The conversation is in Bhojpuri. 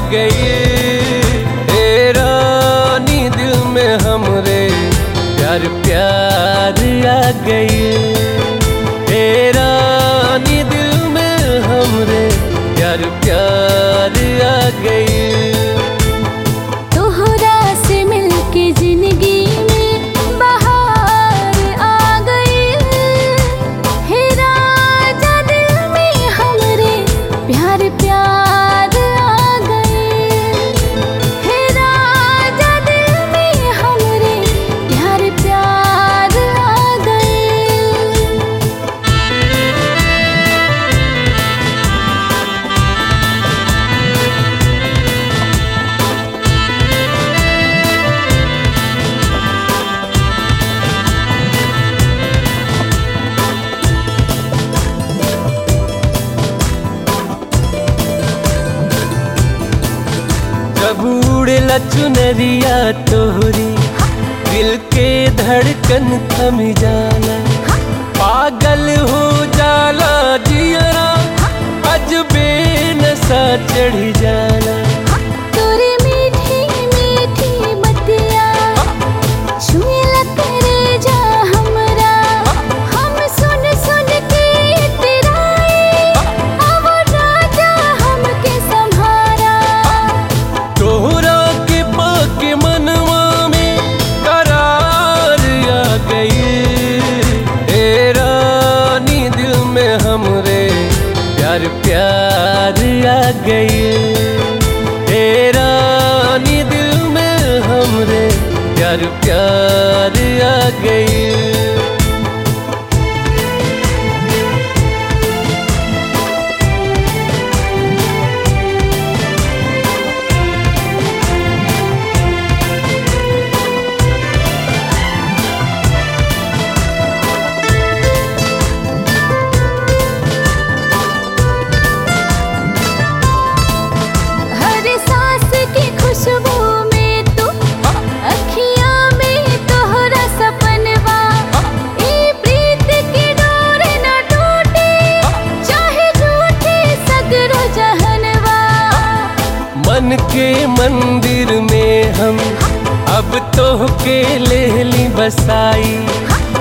गई। ए रानी दिल में हमरे प्यार प्यार आ गई। ए रानी दिल में हमरे प्यार प्यार आ गई। तोहरा से मिलके जिंदगी में बहार आ गई। हे राजा दिल में हमरे प्यार प्यार आ गई। हे राजा दिल में हमरे प्यार प्यार आ गई। जब उड़ेला चुनरिया तोहरी दिल के धड़कन थम जाला। पागल हो जाला जियरा अजबे नशा चढ़ी जाला। तोरी मीठी मीठी बतिया छुएला कलेजा हमरा। हम सुन सुन के इतराए अब राजा हमके संभारा। तोहरा के पाके मनवा में करार आ गई। ए रानी दिल में हमरे प्यार प्यार आ गई। ए रानी दिल में हमरे प्यार प्यार आ गई। हर सांस की खुशबू में तू अखियां में तोहरा सपनवा। ई प्रीत की डोर न टूटे चाहे रूठे सगरो जहनवा। मन के मंदिर में हम अब तोहके ले ली बसाई।